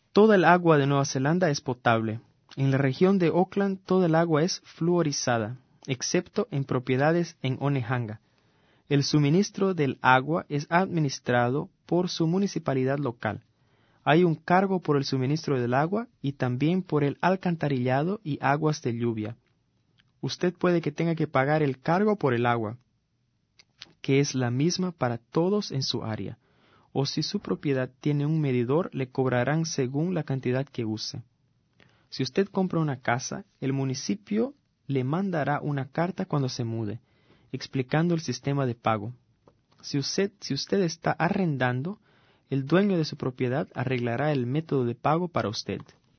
Toda el agua de Nueva Zelanda es potable. En la región de Auckland toda el agua es fluorizada, excepto en propiedades en Onehunga. El suministro del agua es administrado por su municipalidad local. Hay un cargo por el suministro del agua y también por el alcantarillado y aguas de lluvia. Usted puede que tenga que pagar el cargo por el agua, que es la misma para todos en su área. O si su propiedad tiene un medidor, le cobrarán según la cantidad que use. Si usted compra una casa, el municipio le mandará una carta cuando se mude, explicando el sistema de pago. Si usted está arrendando, el dueño de su propiedad arreglará el método de pago para usted.